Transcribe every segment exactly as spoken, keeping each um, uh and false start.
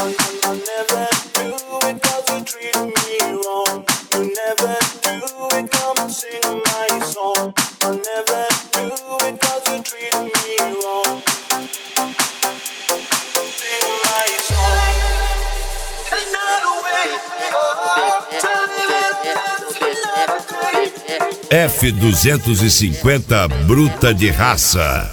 F duzentos e cinquenta bruta de raça.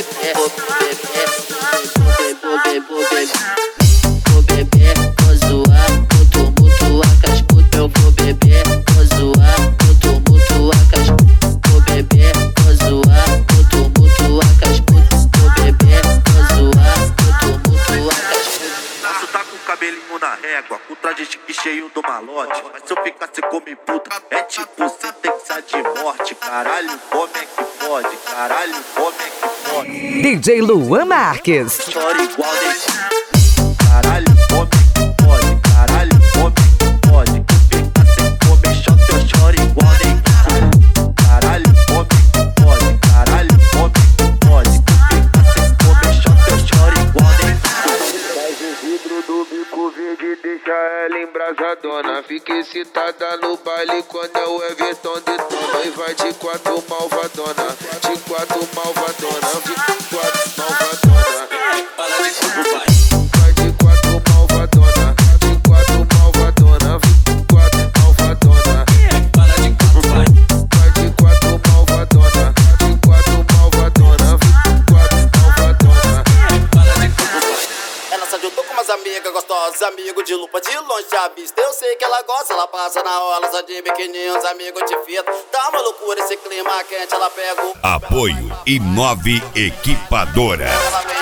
Vou beber, vou zoar, vou tumultuar com as putas. Eu vou beber, vou zoar, vou tumultuar com as putas. Vou beber, vou zoar, vou tumultuar com as putas. Vou beber, vou zoar, vou tumultuar com as putas. Posso tá com o cabelinho na régua, com traje chique cheio do malote. Mas se eu ficar sem comer puta, é tipo sentença de morte. Caralho, como é que pode? Caralho, como é que pode? D J Luan Marques. Chora igual nem. Caralho, como é que pode? Caralho, como é que pode? Ficar sem comer shot, eu choro igual nem. Caralho, como é que pode? Caralho, como é que pode? Ficar sem comer shot, eu choro igual nem. Faz o vidro do bico verde, deixa ela embrasadona. Fica excitada no baile quando é o Everton detona. E vai de quatro malvadona, de quatro malvadona, de quatro malvadona. Vai de quatro malvadona, de quatro malvadona, de quatro malvadona. Vai de quatro malvadona, de quatro malvadona, de quatro malvadona. Ela saiu, tô com umas amigas gostosas, amigo de lupa de longe já vista. Eu sei que ela gosta, ela passa na hora, só de biquininho, os amigos de fita. Tá uma loucura esse clima quente, ela pega o... Apoio Inove Equipadora.